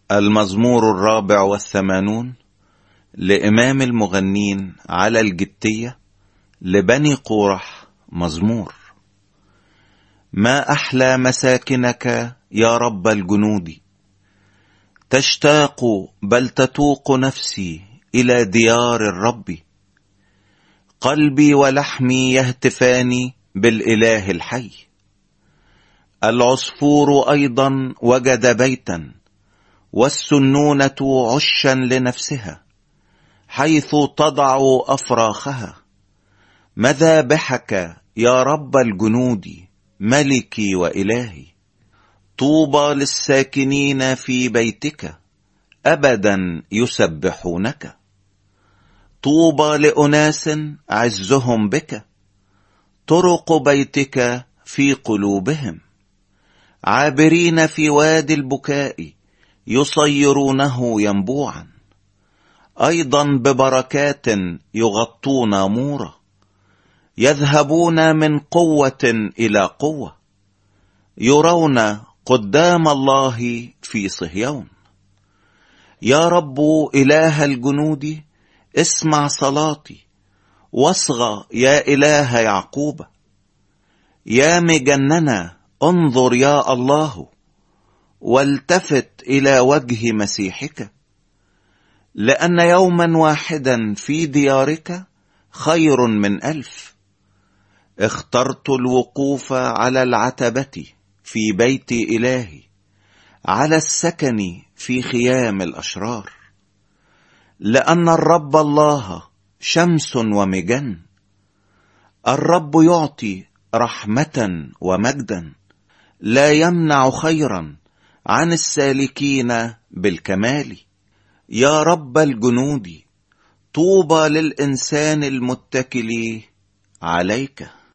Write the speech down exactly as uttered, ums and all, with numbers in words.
المزمور الرابع والثمانون لإمام المغنين على الجتية لبني قورح. مزمور. ما أحلى مساكنك يا رب الجنود، تشتاق بل تتوق نفسي إلى ديار الرب. قلبي ولحمي يهتفان بالإله الحي. العصفور أيضا وجد بيتا، والسنونة عشا لنفسها، حيث تضع أفراخها. مذابحك يا رب الجنود، ملكي وإلهي. طوبى للساكنين في بيتك، أبدا يسبحونك. طوبى لأناس عزهم بك، طرق بيتك في قلوبهم. عابرين في وادي البكاء، يصيرونه ينبوعا. أيضا ببركات يغطون مورا، يذهبون من قوة إلى قوة. يرون قدام الله في صهيون. يا رب إله الجنود، اسمع صلاتي، واصغى يا إله يعقوب. يا مجننا انظر يا الله، والتفت إلى وجه مسيحك. لأن يوما واحدا في ديارك خير من ألف. اخترت الوقوف على العتبة في بيت إلهي، على السكن في خيام الأشرار. لأن الرب الله شمس ومجن، الرب يعطي رحمة ومجدا. لا يمنع خيرا عن السالكين بالكمال. يا رب الجنود، طوبى للإنسان المتكل عليك.